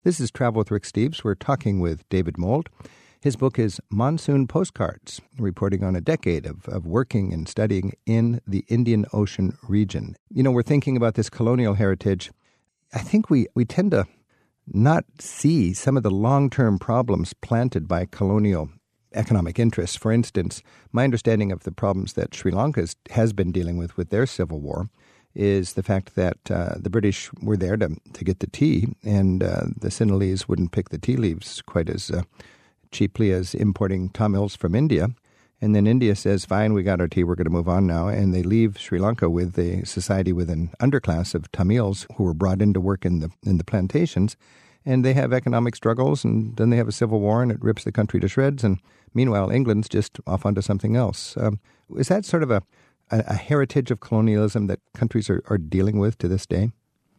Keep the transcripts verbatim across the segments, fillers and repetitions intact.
This is Travel with Rick Steves. We're talking with David Mould. His book is Monsoon Postcards, reporting on a decade of, of working and studying in the Indian Ocean region. You know, we're thinking about this colonial heritage. I think we, we tend to not see some of the long-term problems planted by colonial economic interests. For instance, my understanding of the problems that Sri Lanka has been dealing with with their civil war is the fact that uh, the British were there to, to get the tea, and uh, the Sinhalese wouldn't pick the tea leaves quite as uh, cheaply as importing Tamils from India. And then India says, fine, we got our tea, we're going to move on now. And they leave Sri Lanka with a society with an underclass of Tamils who were brought in to work in the in the plantations. And they have economic struggles, and then they have a civil war, and it rips the country to shreds. And meanwhile, England's just off onto something else. Um, is that sort of a A, a heritage of colonialism that countries are, are dealing with to this day?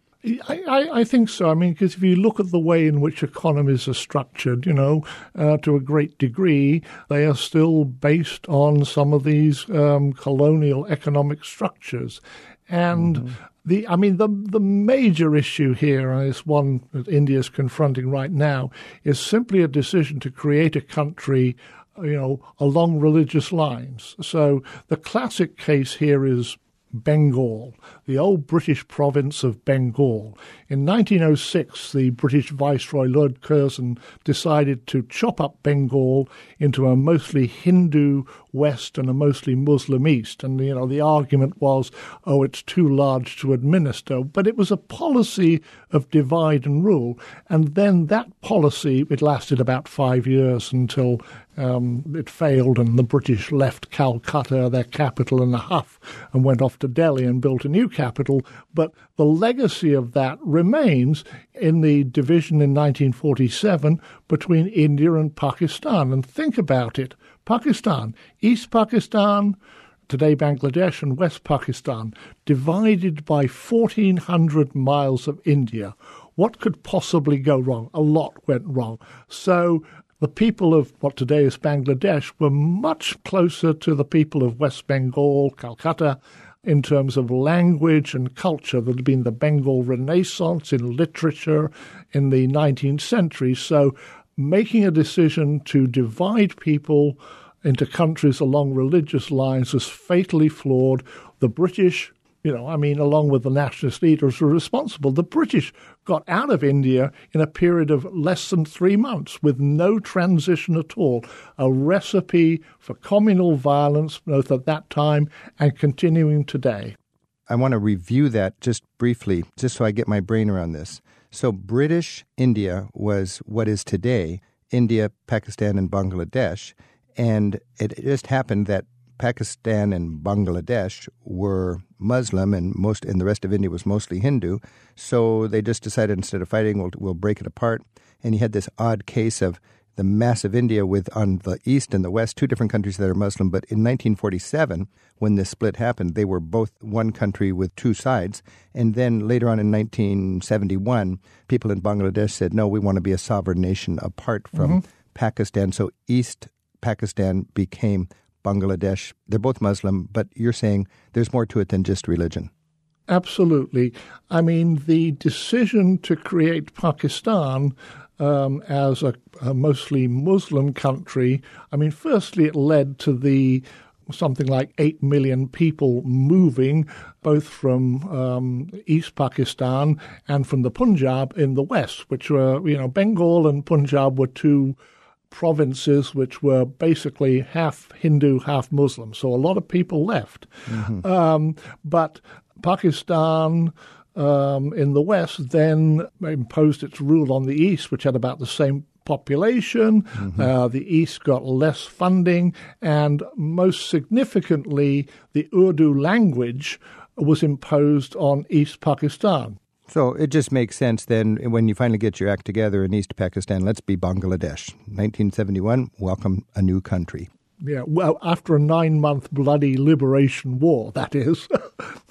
I, I, I think so. I mean, because if you look at the way in which economies are structured, you know, uh, to a great degree, they are still based on some of these um, colonial economic structures. And mm-hmm. the, I mean, the the major issue here, and it's one that India is confronting right now, is simply a decision to create a country, you know, along religious lines. So the classic case here is Bengal, the old British province of Bengal. In nineteen oh six, the British Viceroy Lord Curzon decided to chop up Bengal into a mostly Hindu West and a mostly Muslim East. And, you know, the argument was, oh, it's too large to administer. But it was a policy of divide and rule. And then that policy, it lasted about five years until um, it failed and the British left Calcutta, their capital, in a huff and went off to Delhi and built a new capital. But the legacy of that remains in the division in nineteen forty-seven between India and Pakistan. And think about it. Pakistan, East Pakistan, today Bangladesh, and West Pakistan, divided by fourteen hundred miles of India. What could possibly go wrong? A lot went wrong. So the people of what today is Bangladesh were much closer to the people of West Bengal, Calcutta, in terms of language and culture. There had been the Bengal Renaissance in literature in the nineteenth century. So making a decision to divide people into countries along religious lines was fatally flawed. The British, you know, I mean, along with the nationalist leaders, were responsible. The British got out of India in a period of less than three months with no transition at all, a recipe for communal violence both at that time and continuing today. I want to review that just briefly, just so I get my brain around this. So British India was what is today India, Pakistan, and Bangladesh. And it just happened that Pakistan and Bangladesh were Muslim, and most and the rest of India was mostly Hindu. So they just decided instead of fighting, we'll, we'll break it apart. And you had this odd case of the massive India with on the east and the west, two different countries that are Muslim. But in nineteen forty-seven, when this split happened, they were both one country with two sides. And then later on in nineteen seventy-one, people in Bangladesh said, no, we want to be a sovereign nation apart from mm-hmm. Pakistan. So East Pakistan became Bangladesh. They're both Muslim, but you're saying there's more to it than just religion. Absolutely. I mean, the decision to create Pakistan um, as a, a mostly Muslim country, I mean, firstly, it led to the something like eight million people moving both from um, East Pakistan and from the Punjab in the west, which were, you know, Bengal and Punjab were two provinces which were basically half Hindu, half Muslim. So a lot of people left. Mm-hmm. Um, but Pakistan um, in the West then imposed its rule on the East, which had about the same population. Mm-hmm. Uh, the East got less funding, and most significantly, the Urdu language was imposed on East Pakistan. So it just makes sense then when you finally get your act together in East Pakistan, let's be Bangladesh. nineteen seventy-one, welcome a new country. Yeah, well, after a nine-month bloody liberation war, that is.